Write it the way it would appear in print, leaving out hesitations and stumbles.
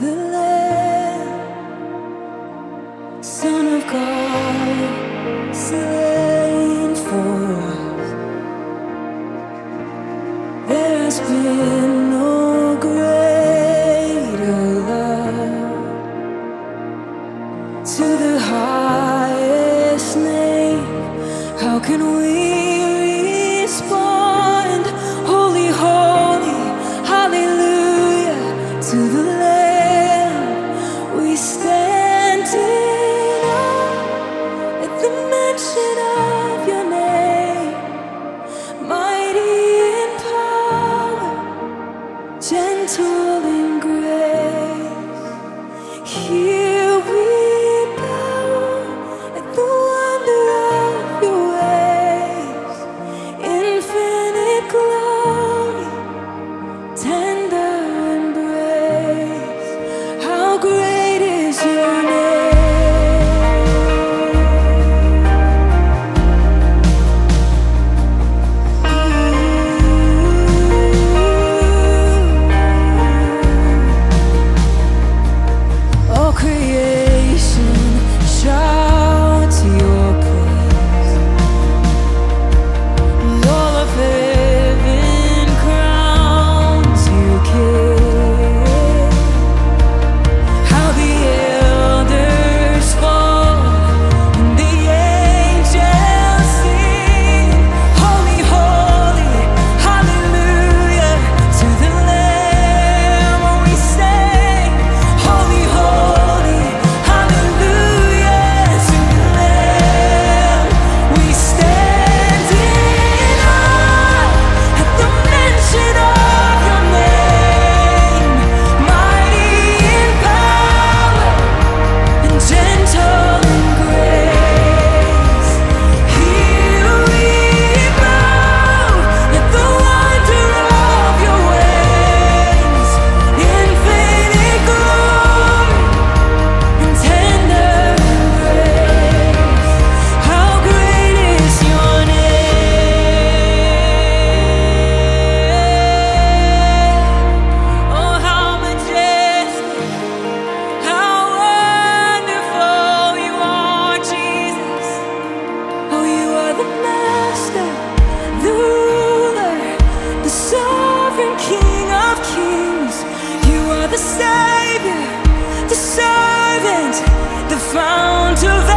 the Lamb, Son of God, slain for us. There has been no greater love. To the highest name, how can we respond? Holy, holy, hallelujah. To the Lamb we stand in awe at the mention of your name. Mighty in power, gentle in grace. Here we bow at the wonder of your ways. Infinite glory, tender embrace. How great is your name? All creation shouts your praise, and all of heaven crowns you king. How the elders fall and the angels sing. Holy, holy, hallelujah. To the Lamb we sing. Holy, holy, hallelujah. To the Lamb we stand in awe at the mention of your name. Mighty in power and gentle in grace. Here we bow at the wonder of your ways. Infinite glory and tender embrace. How great is your name? Oh, how majestic, how wonderful you are, Jesus. Oh, you are the Master, the ruler, the sovereign King of kings. You are the Savior, the servant, the fount of